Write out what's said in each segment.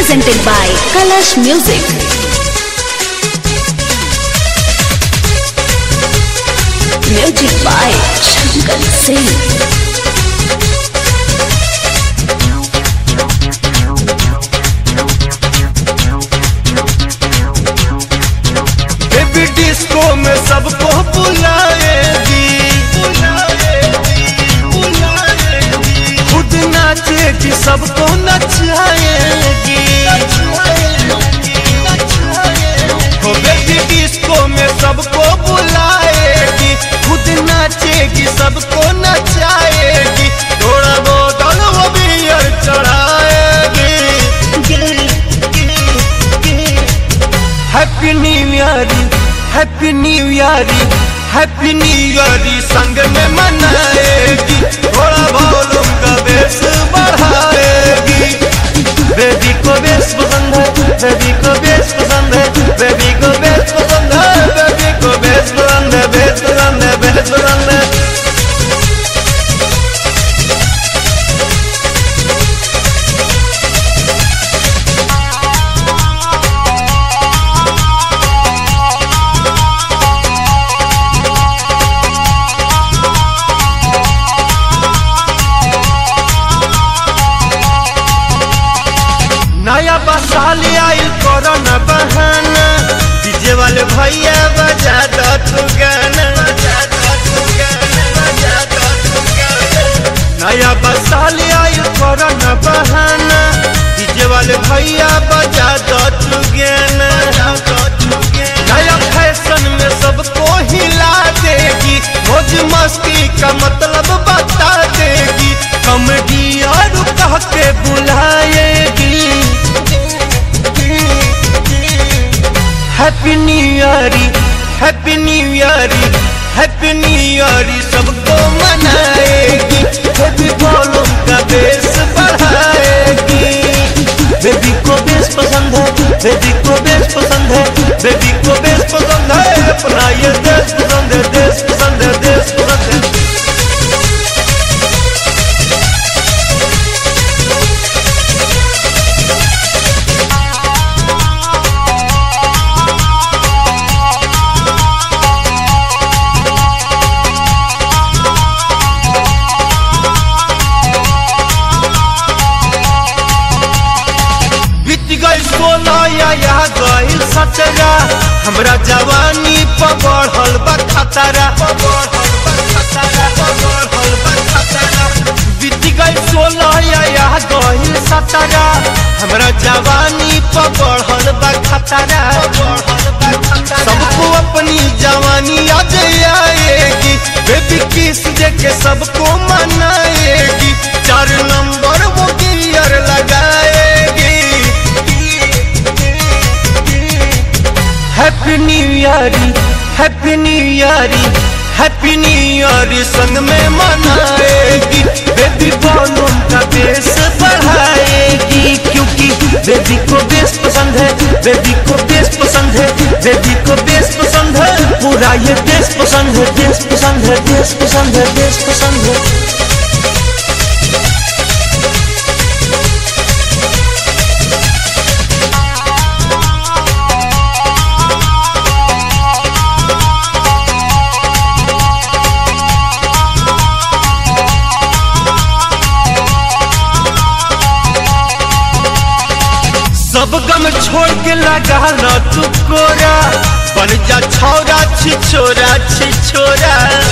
presented by Kalash Music. Music by Shankar Singh. Disco में सबको बुलाएगी, खुद नाचेगी सबको नचाएगी। हो बेबी डिस्को में सबको बुलाएगी, खुद नाचेगी सबको नचाएगी। थोड़ा बोतल वो बियर चढ़ाएगी। Happy new year, happy new year, happy new year संग में मनाएगी। थोड़ा वॉल्यूम का बेस बढ़ाएगी। बेबी को बेस पसंद है, बेबी को बेस पसंद है, बेबी को बेस पसंद है, बेबी को बेस पसंद है, बेस पसंद है, बेस पसंद है। नया बसाल आइल कोरोना बहाना, डीजे वाले भैया बजा दो तू गाना। नया बसाल आइल कोरोना बहाना, डीजे वाले भैया बजा दो तू गाना। नया फैशन में सबको हिला देगी, मौज मस्ती का मतलब बता देगी। कॉमेडी और कह के बुलाएगी। Happy new year, happy new year, happy new year सबको मनाएगी। बेबी वॉल्यूम का बेस बढ़ाएगी। बेबी को बेस पसंद है, बेबी को बेस पसंद है, बेबी को बेस पसंद है। अपना ये देश पसंद है, देश पसंद है, देश पसंद है। या गइल सतरा, हमरा जवानी पर बढ़ल बा खतरा। बीत गइल 16 या गइल 17, हमरा जवानी पर बढ़ल बा खतरा। सबको अपनी जवानी याद आएगी। बेबी किस दे के सबको मनाएगी। 4 नंबर वो गियर लगाएगी। Happy new year, happy new year, happy new year संग में मनाएगी। बेबी वॉल्यूम का बेस बढ़ाएगी। क्योंकि बेबी को बेस पसंद है, बेबी को बेस पसंद है, बेबी को बेस पसंद है। पूरा ये देश पसंद है, देश पसंद है, देश पसंद है, देश पसंद है। सब गम छोड़ के लगा लो तू कोरा, बन जा छौरा छिछोरा छिछोरा।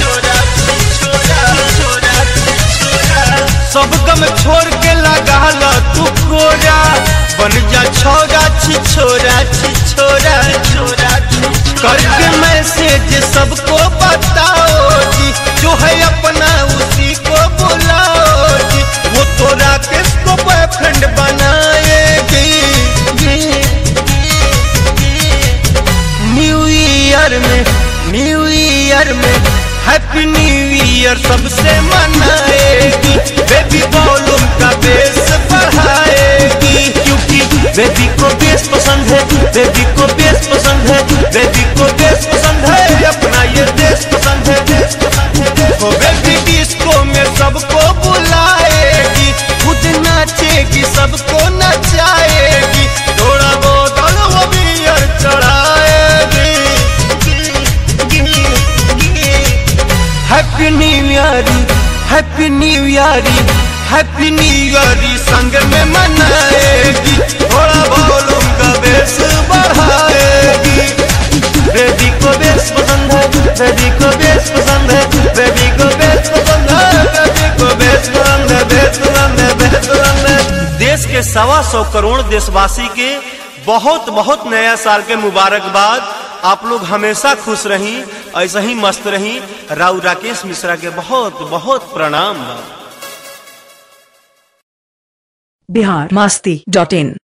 सब गम छोड़ के लगा लो तू कोरा, बन जा छौरा छिछोरा छिछोरा। करके मैसेज सबको बताओ जी, जो है अपना उसी को बुलाओ जी। वो तोरा किसको बॉयफ्रेंड बनाएगी। न्यू ईयर में, न्यू ईयर में हैप्पी न्यू ईयर सबसे मनाएगी। बेबी वॉल्यूम का बेस बढ़ाएगी। क्योंकि बेबी को बेस पसंद है, बेबी को बेस पसंद है, बेबी को बेस पसंद है। अपना ये देश पसंद है, देश पसंद है। वो बेबी डिस्को में सबको बुलाएगी, खुद नाचेगी सबको नचाएगी। Happy new year happy new year संग में मनाएगी, थोड़ा वॉल्यूम का बेस बढ़ाएगी। बेबी को बेस पसंद है, बेबी को बेस पसंद है, बेबी को बेस पसंद है, बेबी को बेस पसंद है, बेस पसंद है, बेस पसंद है। देश के 125 करोड़ देशवासी के बहुत बहुत नया साल के मुबारकबाद। आप लोग हमेशा खुश रहीं, ऐसा ही मस्त रहीं। राव राकेश मिश्रा के बहुत बहुत प्रणाम। biharmasti.in